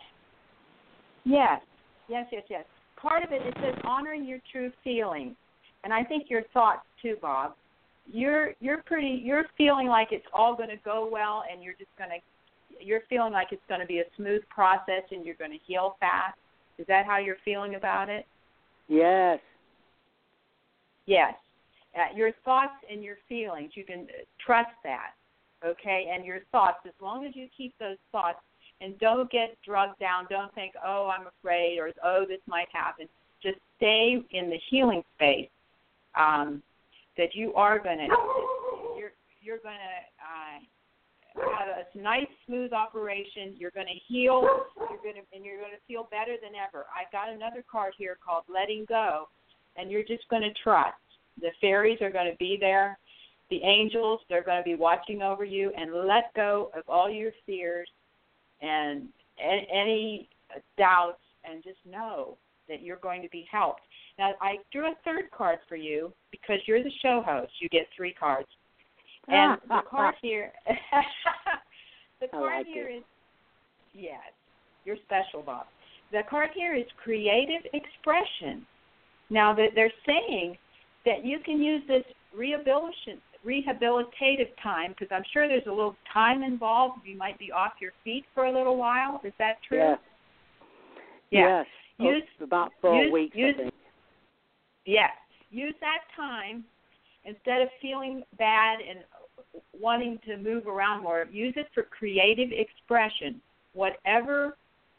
B: Yes, yes, yes, yes. Part of it, it says honoring your true feelings, and I think your thoughts too, Bob. You're you're pretty. You're feeling like it's all going to go well, and you're just going to. You're feeling like it's going to be a smooth process, and you're going to heal fast. Is that how you're feeling about it?
A: Yes.
B: Yes. Uh, your thoughts and your feelings, you can trust that, okay? And your thoughts, as long as you keep those thoughts and don't get drugged down, don't think, oh, I'm afraid, or oh, this might happen. Just stay in the healing space. Um, that you are going to, you're you're going to uh, have a nice, smooth operation. You're going to heal, you're going to, and you're going to feel better than ever. I've got another card here called Letting Go, and you're just going to trust. The fairies are going to be there. The angels, they're going to be watching over you, and let go of all your fears and any doubts, and just know that you're going to be helped. Now, I drew a third card for you because you're the show host. You get three cards. And the card here, The
A: I
B: card
A: like
B: here
A: it.
B: is, yes, you're special, Bob. The card here is creative expression. Now, that they're saying that you can use this rehabilitation, rehabilitative time, because I'm sure there's a little time involved. You might be off your feet for a little while. Is that true?
A: Yeah.
B: Yeah.
A: Yes.
B: Use,
A: oh, about four
B: use,
A: weeks,
B: use,
A: I think.
B: Yes. Use that time instead of feeling bad and wanting to move around more. Use it for creative expression. Whatever,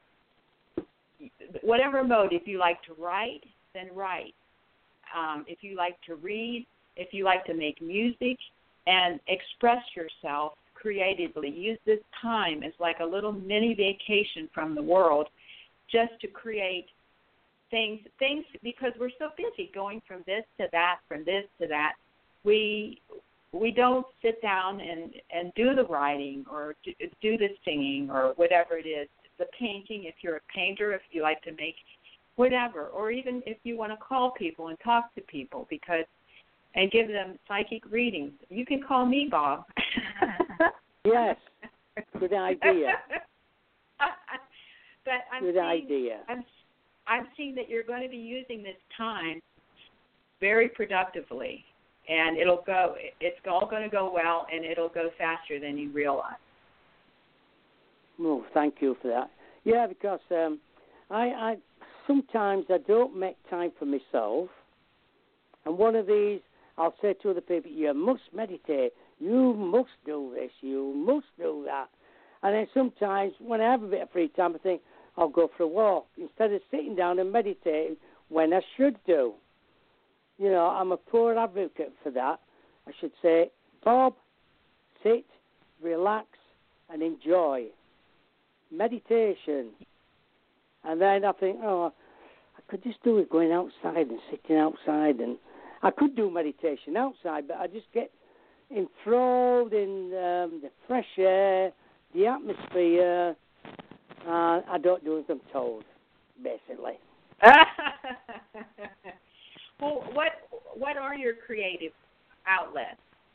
B: whatever mode. If you like to write, then write. Um, if you like to read, if you like to make music and express yourself creatively, use this time as like a little mini vacation from the world, just to create things, things things we're so busy going from this to that, from this to that. We we don't sit down and, and do the writing or do, do the singing or whatever it is, the painting, if you're a painter, if you like to make whatever, or even if you want to call people and talk to people because and give them psychic readings. You can call me, Bob.
A: Yes, good idea.
B: But I'm
A: good
B: seeing,
A: idea.
B: I'm, I'm seeing that you're going to be using this time very productively, and it'll go. It's all going to go well, and it'll go faster than you realize.
A: Oh, thank you for that. Yeah, because um, I, I sometimes I don't make time for myself, and one of these I'll say to other people, "You must meditate. You must do this. You must do that." And then sometimes when I have a bit of free time, I think I'll go for a walk instead of sitting down and meditating when I should do. You know, I'm a poor advocate for that. I should say, Bob, sit, relax, and enjoy. Meditation. And then I think, oh, I could just do it going outside and sitting outside. And I could do meditation outside, but I just get enthralled in um, the fresh air, the atmosphere. Uh, I don't do as I'm told, basically.
B: Well, what what are your creative outlets?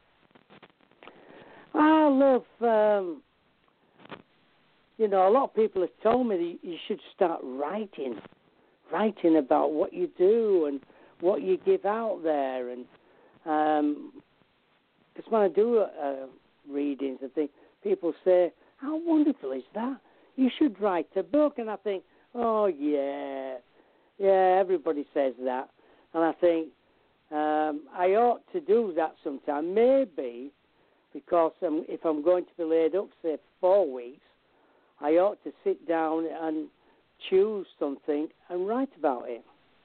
A: I love, um, you know, a lot of people have told me that you should start writing, writing about what you do and what you give out there. And um, because when I do uh, readings, I think people say, how wonderful is that? You should write a book. And I think, oh, yeah, yeah, everybody says that. And I think um, I ought to do that sometime, maybe because um, if I'm going to be laid up, say, for four weeks, I ought to sit down and choose something and write about it.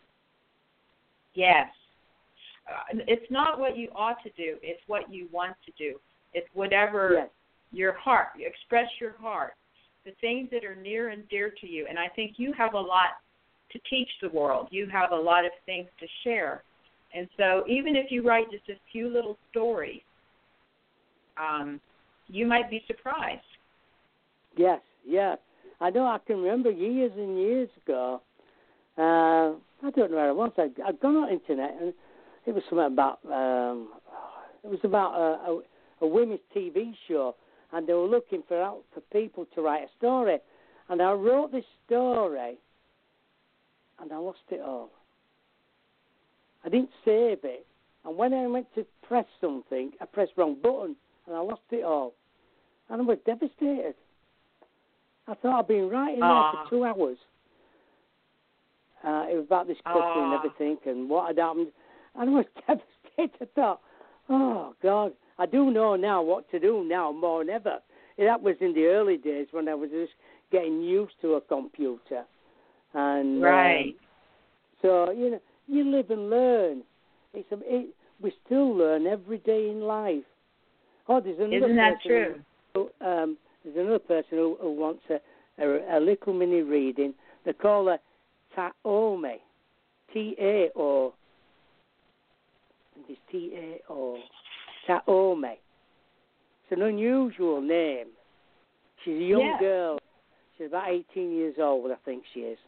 B: Yes. Uh, it's not what you ought to do. It's what you want to do. It's whatever
A: yes.
B: your heart, you express your heart, the things that are near and dear to you. And I think you have a lot to teach the world. You have a lot of things to share. And so even if you write just a few little stories, um, you might be surprised.
A: Yes, yes. I know I can remember years and years ago, uh, I don't know where I was, I'd, I'd gone on the internet and it was something about, um, it was about a, a, a women's T V show, and they were looking for out for people to write a story. And I wrote this story, and I lost it all. I didn't save it. And when I went to press something, I pressed the wrong button, and I lost it all. And I was devastated. I thought I'd been writing
B: uh.
A: there for two hours. Uh, it was about this couple uh. and everything, and what had happened. And I was devastated. I thought, oh, God, I do know now what to do now more than ever. That was in the early days when I was just getting used to a computer. And
B: right.
A: Um, so, you know, you live and learn. It's a, it, we still learn every day in life. Oh, there's another
B: Isn't that
A: person
B: true?
A: Who, um, there's another person who, who wants a, a, a little mini reading. They call her Taome. T A O. It's T A O. Taome. It's an unusual name. She's a young
B: yeah.
A: girl. She's about eighteen years old, I think she is.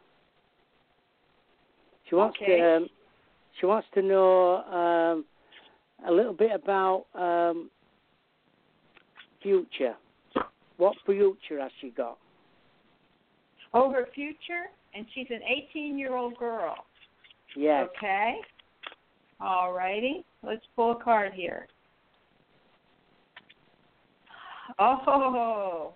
A: She wants
B: okay.
A: to. Um, she wants to know um, a little bit about um, future. What future has she got?
B: Oh, her future? And she's an eighteen-year-old girl.
A: Yes.
B: Okay. All righty. Let's pull a card here. Oh,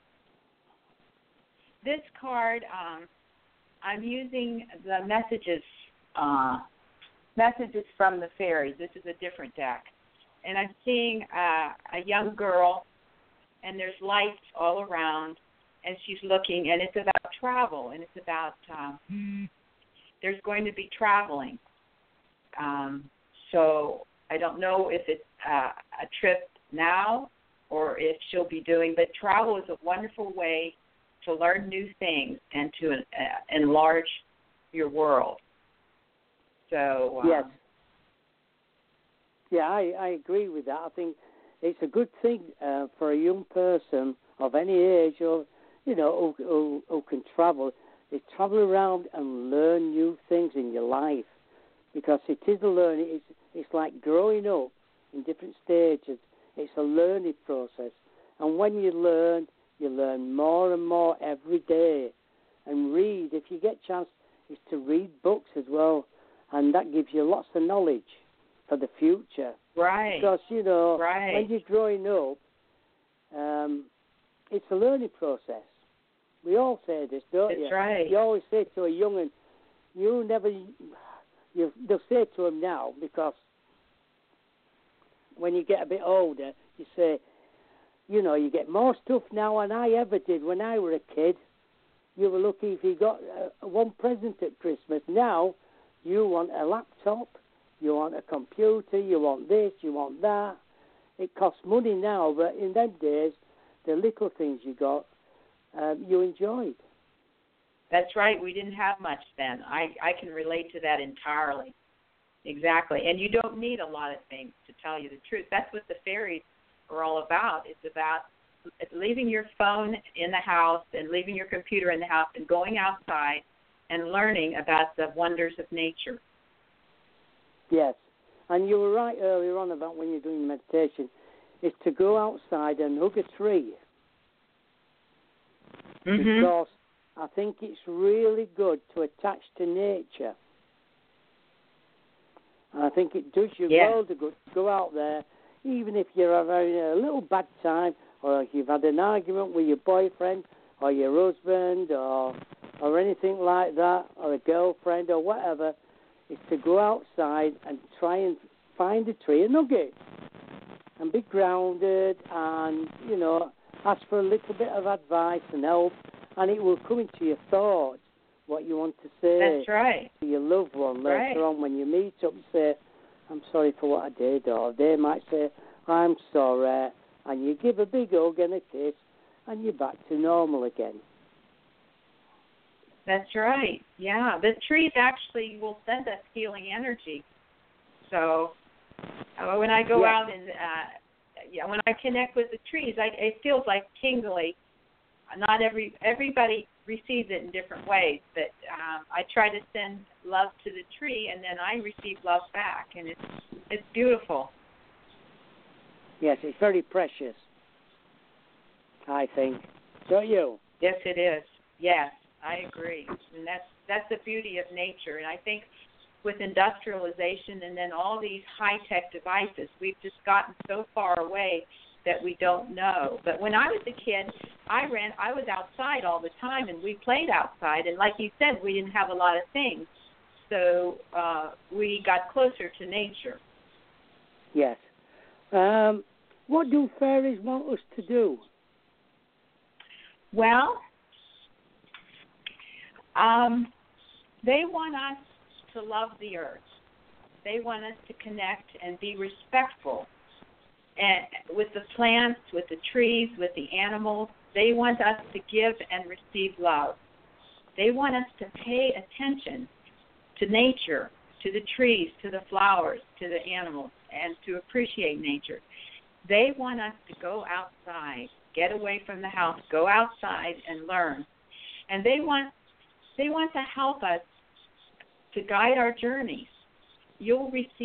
B: this card, um, I'm using the messages, uh, messages from the fairies. This is a different deck. And I'm seeing uh, a young girl, and there's lights all around, and she's looking, and it's about travel, and it's about, um, there's going to be traveling. Um, so I don't know if it's uh, a trip now or if she'll be doing, but travel is a wonderful way to learn new things and to uh, enlarge your world. So um,
A: yes, yeah, I, I agree with that. I think it's a good thing uh, for a young person of any age or you know who, who, who can travel. Is travel around and learn new things in your life, because it is a learning. It's it's like growing up in different stages. It's a learning process, and when you learn, you learn more and more every day. And read, if you get a chance, is to read books as well, and that gives you lots of knowledge for the future.
B: Right.
A: Because, you know,
B: right.
A: when you're growing up, um, it's a learning process. We all say this, don't
B: That's
A: you?
B: right.
A: You always say to a young'un, you never, you, they'll say to him now, because when you get a bit older, you say, you know, you get more stuff now than I ever did when I was a kid. You were lucky if you got uh, one present at Christmas. Now, you want a laptop, you want a computer, you want this, you want that. It costs money now, but in them days, the little things you got, um, you enjoyed.
B: That's right. We didn't have much then. I, I can relate to that entirely. Exactly. And you don't need a lot of things, to tell you the truth. That's what the fairies are all about. It's about leaving your phone in the house and leaving your computer in the house and going outside and learning about the wonders of nature.
A: Yes. And you were right earlier on about when you're doing meditation, is to go outside and hug a tree.
B: Mm-hmm.
A: Because I think it's really good to attach to nature. And I think it does you
B: yeah.
A: well to go, go out there, even if you're having a little bad time, or if you've had an argument with your boyfriend or your husband or or anything like that, or a girlfriend or whatever, is to go outside and try and find a tree and hug it. And be grounded and, you know, ask for a little bit of advice and help, and it will come into your thoughts what you want to say
B: That's right.
A: to your loved one later
B: right.
A: on when you meet up and say, I'm sorry for what I did, or they might say, I'm sorry, and you give a big hug and a kiss, and you're back to normal again.
B: That's right. Yeah, the trees actually will send us healing energy. So uh, when I go
A: yes.
B: out and uh, yeah, when I connect with the trees, I, it feels like tingly. Not every everybody receives it in different ways, but um, I try to send love to the tree, and then I receive love back, and it's it's beautiful.
A: Yes, it's very precious, I think. Don't you?
B: Yes, it is. Yes, I agree, and that's that's the beauty of nature. And I think with industrialization and then all these high-tech devices, we've just gotten so far away that we don't know. But when I was a kid, I ran. I was outside all the time, and we played outside. And like you said, we didn't have a lot of things, so uh, we got closer to nature.
A: Yes. Um, what do fairies want us to do?
B: Well, um, they want us to love the earth. They want us to connect and be respectful. And with the plants, with the trees, with the animals, they want us to give and receive love. They want us to pay attention to nature, to the trees, to the flowers, to the animals, and to appreciate nature. They want us to go outside, get away from the house, go outside and learn. And they want they want to help us to guide our journeys. You'll receive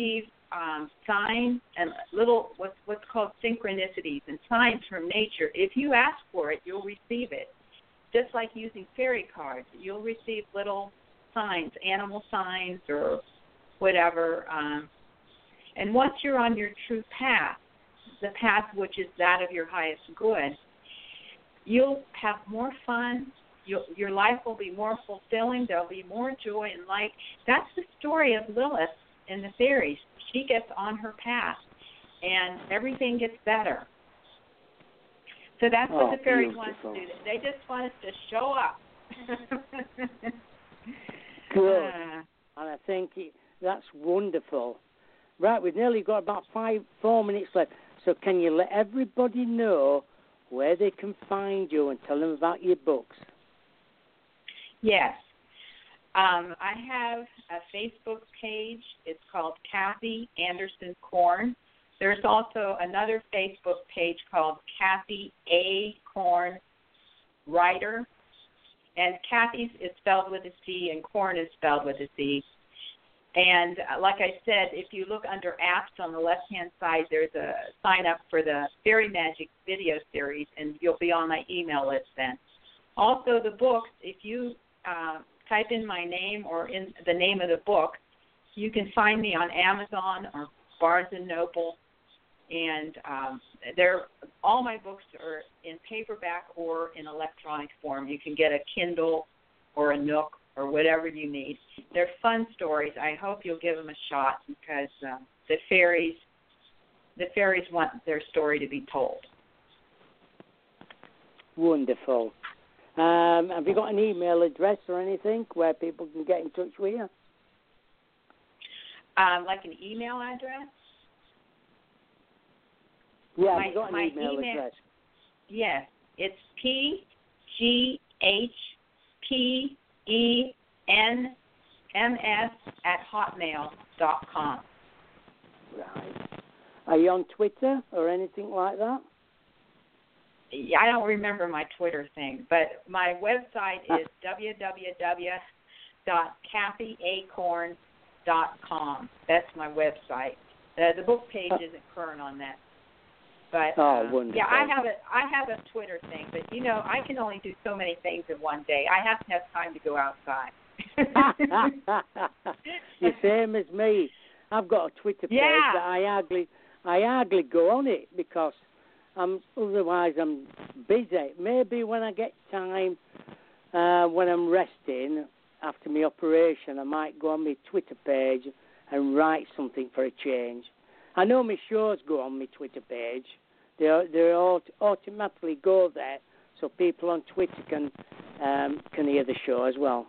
B: um, signs and little what's what's called synchronicities and signs from nature. If you ask for it, you'll receive it. Just like using fairy cards, you'll receive little signs, animal signs or whatever. Um, and once you're on your true path, the path which is that of your highest good, you'll have more fun. You'll, your life will be more fulfilling. There'll be more joy and light. That's the story of Lilith in the fairies. She gets on her path, and everything gets better. So that's
A: oh,
B: what the fairies
A: beautiful.
B: want us to do. They just want us to show up.
A: Good.
B: Uh,
A: and I think it, that's wonderful. Right, we've nearly got about five, four minutes left. So can you let everybody know where they can find you and tell them about your books?
B: Yes. Um, I have a Facebook page. It's called Kathy Anderson Korn. There's also another Facebook page called Kathy A. Korn Writer. And Kathy's is spelled with a C and Korn is spelled with a C. And uh, like I said, if you look under apps on the left-hand side, there's a sign-up for the Fairy Magic video series, and you'll be on my email list then. Also, the books, if you uh, type in my name or in the name of the book, you can find me on Amazon or Barnes and Noble. And um, they're, all my books are in paperback or in electronic form. You can get a Kindle or a Nook or whatever you need. They're fun stories. I hope you'll give them a shot because um, the fairies, the fairies want their story to be told.
A: Wonderful. Um, have you got an email address or anything where people can get in touch with you?
B: Um, like an email address?
A: Yeah,
B: my,
A: have you got an
B: my
A: email,
B: email
A: address?
B: Yes, it's P G H P E N M S at hotmail dot com.
A: Right. Are you on Twitter or anything like that?
B: I don't remember my Twitter thing, but my website is w w w dot kathy acorn dot com. That's my website. Uh, the book page isn't current on that. But
A: oh,
B: uh,
A: wonderful.
B: yeah, I have a I have a Twitter thing, but you know I can only do so many things in one day. I have to have time to go outside.
A: You're same as me. I've got a Twitter page
B: yeah.
A: that I hardly I hardly go on it because I'm otherwise I'm busy. Maybe when I get time, uh, when I'm resting after my operation, I might go on my Twitter page and write something for a change. I know my shows go on my Twitter page. They they automatically go there, so people on Twitter can um, can hear the show as well.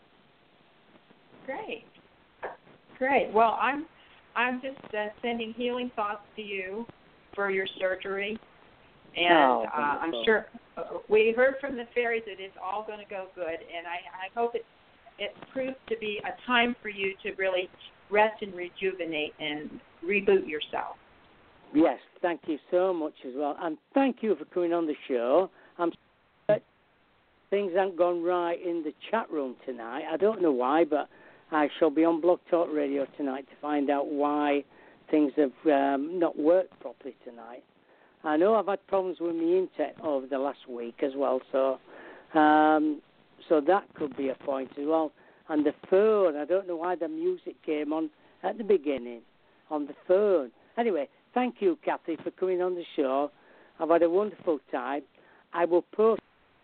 B: Great, great. Well, I'm I'm just uh, sending healing thoughts to you for your surgery, and
A: oh,
B: uh, I'm sure uh, we heard from the fairies that it's all going to go good, and I, I hope it it proves to be a time for you to really rest and rejuvenate and reboot yourself.
A: Yes, thank you so much as well. And thank you for coming on the show. I'm sorry that things haven't gone right in the chat room tonight. I don't know why, but I shall be on Blog Talk Radio tonight to find out why things have um, not worked properly tonight. I know I've had problems with my internet over the last week as well, so um, so that could be a point as well. And the phone, I don't know why the music came on at the beginning on the phone. Anyway, thank you, Kathy, for coming on the show. I've had a wonderful time. I will post,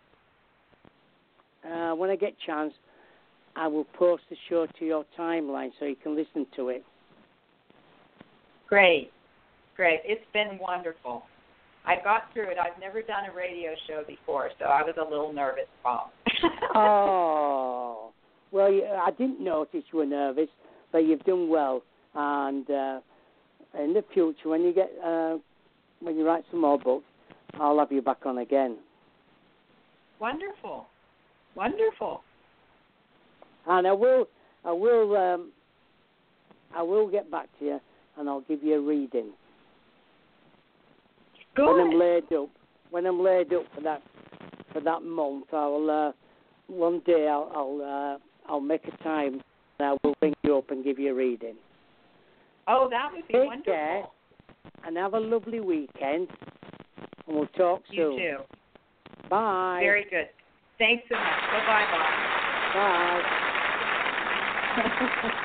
A: uh, when I get a chance, I will post the show to your timeline so you can listen to it.
B: Great, great. It's been wonderful. I got through it. I've never done a radio show before, so I was a little nervous, Bob.
A: Oh, well, I didn't notice you were nervous, but you've done well. And uh, in the future, when you get uh, when you write some more books, I'll have you back on again.
B: Wonderful, wonderful.
A: And I will, I will, um, I will get back to you, and I'll give you a reading.
B: Good.
A: When I'm laid up, when I'm laid up for that for that month, I'll uh, one day I'll I'll, uh, I'll make a time, and I will ring you up and give you a reading.
B: Oh, that would be
A: Take
B: wonderful.
A: care and have a lovely weekend. And we'll talk
B: You
A: soon.
B: too.
A: Bye.
B: Very good. Thanks so much. Bye-bye, Bob.
A: Bye.